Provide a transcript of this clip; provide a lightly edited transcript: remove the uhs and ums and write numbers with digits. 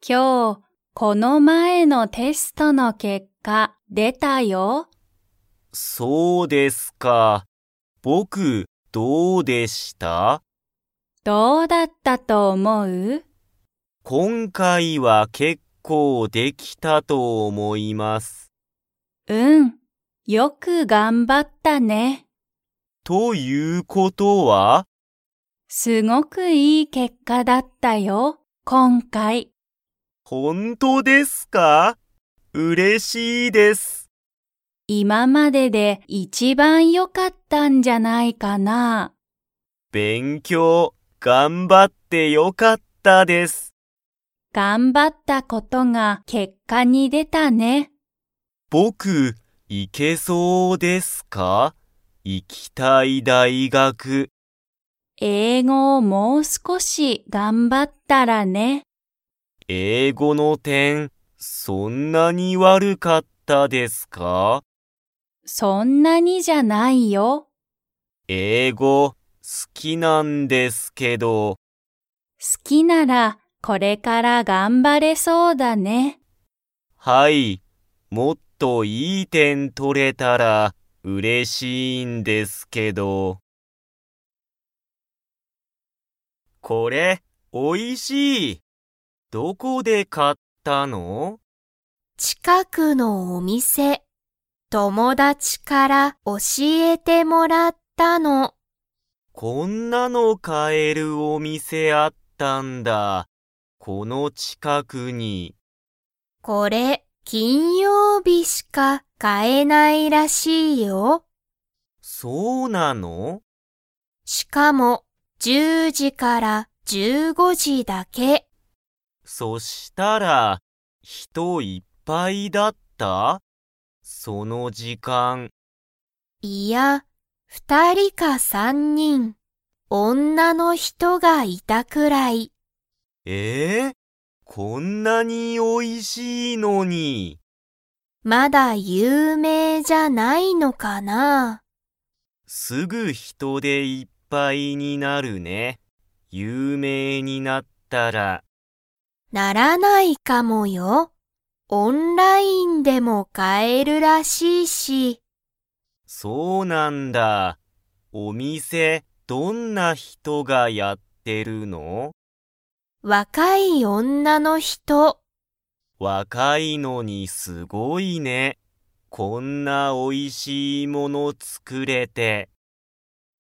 今日、この前のテストの結果出たよ。 そうですか。僕、どうでした？ どうだったと思う？ 今回は結構できたと思います。 うん、よく頑張ったね。 ということは？ すごくいい結果だったよ、今回。 本当ですか？嬉しいです。 今までで一番良かったんじゃないかな。 勉強、頑張ってよかったです。 頑張ったことが結果に出たね。 僕、行けそうですか？行きたい大学。 英語をもう少し頑張ったらね。 英語の点、そんなに悪かったですか？ そんなにじゃないよ。 英語、好きなんですけど。 好きならこれから頑張れそうだね。 はい、もっといい点取れたら嬉しいんですけど。これ、おいしい。どこで買ったの？ 近くのお店、友達から教えてもらったの。 こんなの買えるお店あったんだ。この近くに。 これ、金曜日しか買えないらしいよ。 そうなの？ しかも、10時から15時だけ。 そしたら、人いっぱいだった？その時間。 いや、2人か3人、女の人がいたくらい。 こんなにおいしいのに。 まだ有名じゃないのかな。 すぐ人でいっぱいになるね。有名になったら。 ならないかもよ。オンラインでも買えるらしいし。 そうなんだ。お店、どんな人がやってるの？ 若い女の人。 若いのにすごいね。こんなおいしいもの作れて。